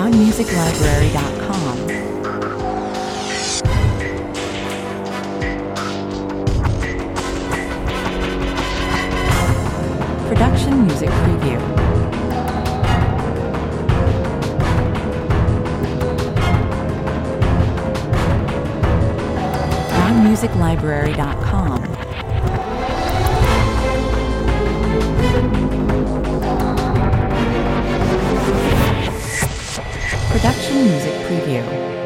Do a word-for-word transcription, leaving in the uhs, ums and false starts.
brown music library dot com. Production Music Preview. brown music library dot com. Production Music Preview.